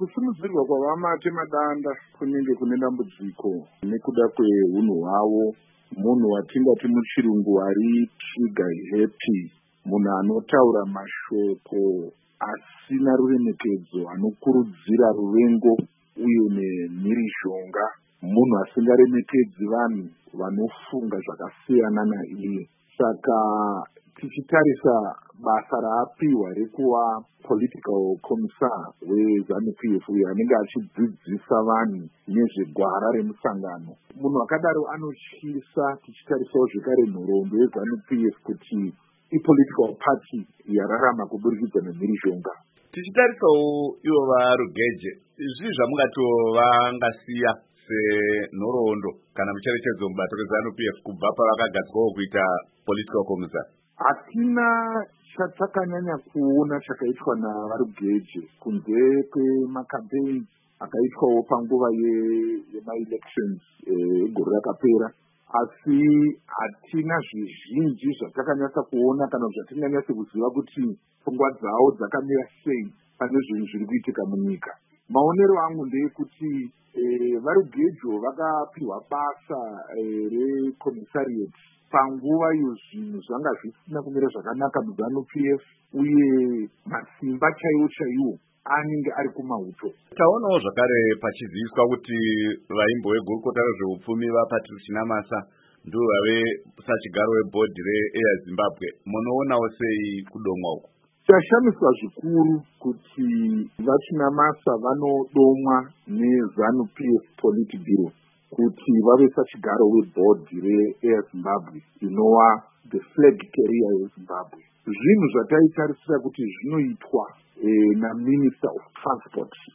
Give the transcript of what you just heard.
Kusimudzirwa kwavamate madanda kunenge kune dambudziko nekuda kwehunhu hwavo, munhu watingati muchirungu ari trigger happy, munhu anotaura mashoko asina ruremekedzo, anokurudzira ruvengo uye nemhirizhonga, munhu asingaremekedzi vanhu vanofunga zvakasiyana naiye. Saka tichitarisa basa raapiwa rekuva political commissar weZANU-PF uyo anenge achidzidzisa vanhu nezvegwara remusangano, munhu akadaro anotyisa. Tichitarisawo zvekare nhoroondo yeZANU-PF kuti ipolitical party yararama kuburikidza nemhirizhonga. Tichitarisawo ivo vaRugeje, zvii zvamungatovangasiya senhoroondo kana mucherechedzo mubato reZANU-PF kubva pavakagadzwawo kuita political commissar? Hatina chatakanyanya kuona chakaitwa navaRugeje kunze kwemakampeini akaitwawo panguva yema-elections egore rakapera, asi hatina zvizhinji zvatakanyatsa kuona kana zvatinganyatsa kuziva kuti pfungwa dzavo dzakamira sei pane zvinhu zviri kuitika munyika. Maonero angu ndeyekuti vaRugejo vakapiwa basa recommissariat panguva iyo zvinhu zvanga zvisina kumira zvakanaka muZANU-PF uye masimba chaiwo anenge ari kumauto. Taonawo zvakare pachiziviswa kuti vaimbo vegurukota rezveupfumi vaPatrice Namasa ndivo vave sachigaro webhodhi reAir Zimbabwe. Munoonawo sei kudomwa uku? Tashamiswa zvikuru kuti vaChinamasa vanodomwa neZANU-PF Politburo kuti vave sachigaro webhodhi reAir Zimbabwe inova the flag carrier yeZimbabwe. Zvinhu zvataitarisira kuti zvinoitwa naMinister of Transport